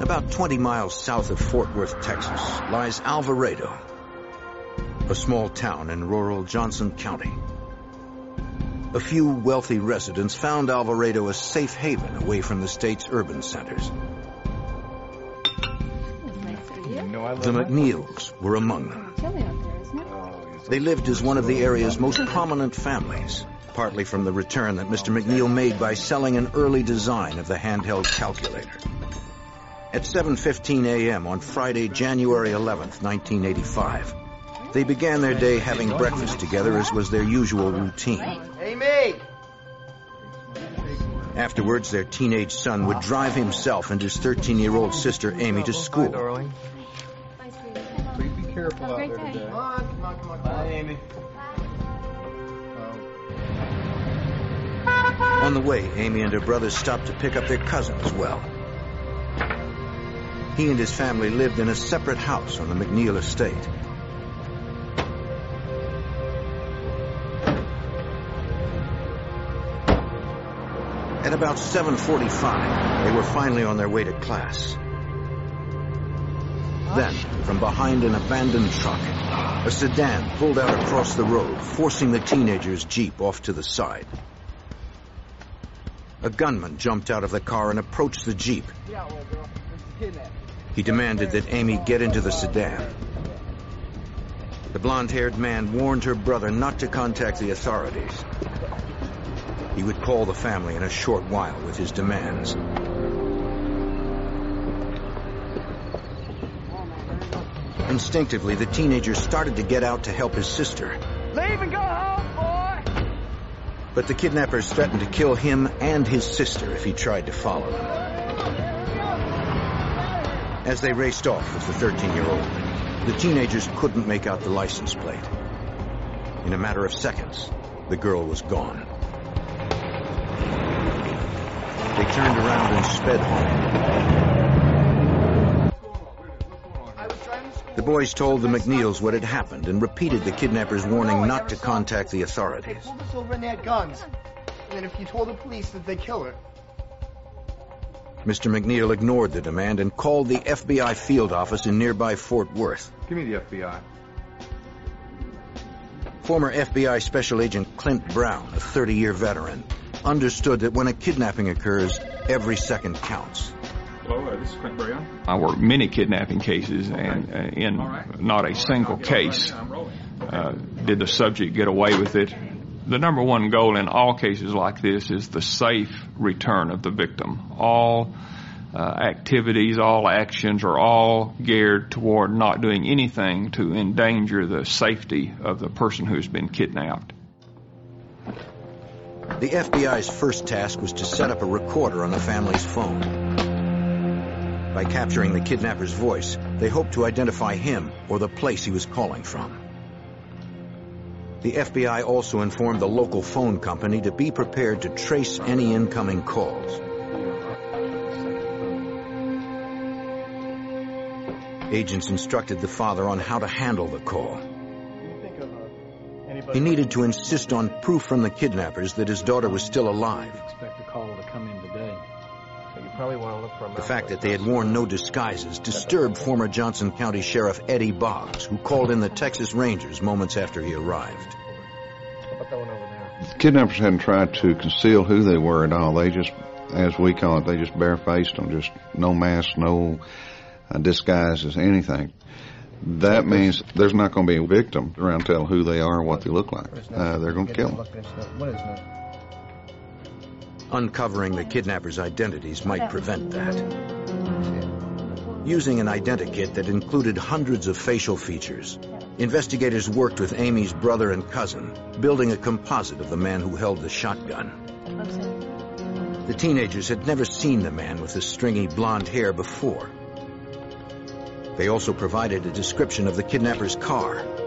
About 20 miles south of Fort Worth, Texas, lies Alvarado, a small town in rural Johnson County. A few wealthy residents found Alvarado a safe haven away from the state's urban centers. The McNeils were among them. They lived as one of the area's most prominent families, partly from the return that Mr. McNeil made by selling an early design of the handheld calculator. At 7:15 a.m. on Friday, January 11th, 1985, they began their day having breakfast together, as was their usual routine. Amy! Afterwards, their teenage son would drive himself and his 13-year-old sister, Amy, to school. Hi, darling. Please be careful out there today. Come on. Bye, Amy. On the way, Amy and her brothers stopped to pick up their cousin as well. He and his family lived in a separate house on the McNeil estate. At about 7:45, they were finally on their way to class. Then, from behind an abandoned truck, a sedan pulled out across the road, forcing the teenagers' Jeep off to the side. A gunman jumped out of the car and approached the Jeep. He demanded that Amy get into the sedan. The blonde-haired man warned her brother not to contact the authorities. He would call the family in a short while with his demands. Instinctively, the teenager started to get out to help his sister. Leave and go home, boy! But the kidnappers threatened to kill him and his sister if he tried to follow them. As they raced off with the 13-year-old, the teenagers couldn't make out the license plate. In a matter of seconds, the girl was gone. They turned around and sped home. The boys told the McNeils what had happened and repeated the kidnappers' warning not to contact the authorities. They pulled us over and they had guns. And then if you told the police that they kill her. Mr. McNeil ignored the demand and called the FBI field office in nearby Fort Worth. Give me the FBI. Former FBI Special Agent Clint Brown, a 30-year veteran, understood that when a kidnapping occurs, every second counts. Hello, this is Clint Brown. I worked many kidnapping cases, and in not a single case did the subject get away with it. The number one goal in all cases like this is the safe return of the victim. All activities, all actions are all geared toward not doing anything to endanger the safety of the person who's been kidnapped. The FBI's first task was to set up a recorder on the family's phone. By capturing the kidnapper's voice, they hoped to identify him or the place he was calling from. The FBI also informed the local phone company to be prepared to trace any incoming calls. Agents instructed the father on how to handle the call. He needed to insist on proof from the kidnappers that his daughter was still alive. Expect a call to come in today. So you probably want to look for The fact that they had worn no disguises disturbed former Johnson County Sheriff Eddie Boggs, who called in the Texas Rangers moments after he arrived. Put that one over there. The kidnappers hadn't tried to conceal who they were at all. They just, as we call it, they just barefaced them, just no mask, no disguises, anything. That means there's not going to be a victim around tell who they are, what they look like. They're going to kill them. What is that? Uncovering the kidnappers' identities might prevent that. Using an identikit that included hundreds of facial features, investigators worked with Amy's brother and cousin, building a composite of the man who held the shotgun. The teenagers had never seen the man with the stringy blonde hair before. They also provided a description of the kidnapper's car,